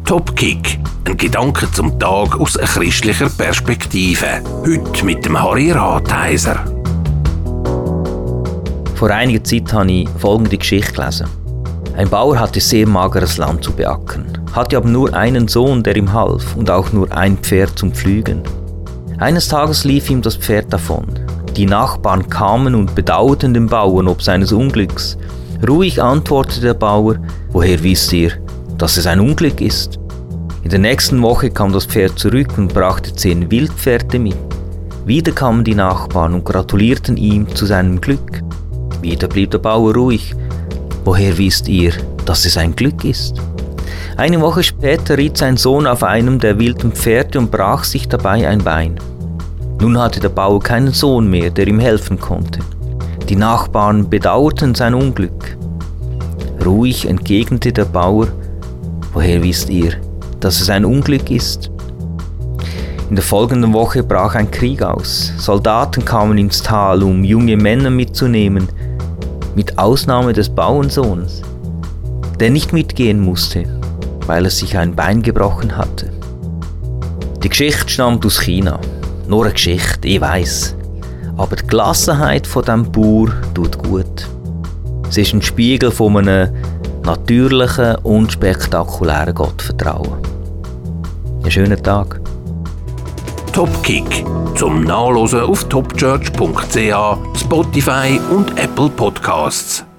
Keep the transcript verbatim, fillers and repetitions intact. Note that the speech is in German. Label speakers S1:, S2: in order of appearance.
S1: Topkick, ein Gedanke zum Tag aus christlicher Perspektive. Heute mit dem Harry Ratheiser.
S2: Vor einiger Zeit habe ich folgende Geschichte gelesen. Ein Bauer hatte sehr mageres Land zu beackern, hatte aber nur einen Sohn, der ihm half, und auch nur ein Pferd zum Pflügen. Eines Tages lief ihm das Pferd davon. Die Nachbarn kamen und bedauerten den Bauern ob seines Unglücks. Ruhig antwortete der Bauer: Woher wisst ihr, dass es ein Unglück ist? In der nächsten Woche kam das Pferd zurück und brachte zehn Wildpferde mit. Wieder kamen die Nachbarn und gratulierten ihm zu seinem Glück. Wieder blieb der Bauer ruhig. Woher wisst ihr, dass es ein Glück ist? Eine Woche später ritt sein Sohn auf einem der wilden Pferde und brach sich dabei ein Bein. Nun hatte der Bauer keinen Sohn mehr, der ihm helfen konnte. Die Nachbarn bedauerten sein Unglück. Ruhig entgegnete der Bauer: Woher wisst ihr, dass es ein Unglück ist? In der folgenden Woche brach ein Krieg aus. Soldaten kamen ins Tal, um junge Männer mitzunehmen, mit Ausnahme des Bauernsohns, der nicht mitgehen musste, weil er sich ein Bein gebrochen hatte. Die Geschichte stammt aus China. Nur eine Geschichte, ich weiss. Aber die Gelassenheit von diesem Bauer tut gut. Sie ist ein Spiegel von einem natürlichen und spektakulären Gottvertrauen. Einen schönen Tag.
S1: Topkick zum Nachlesen auf topchurch punkt c h, Spotify und Apple Podcasts.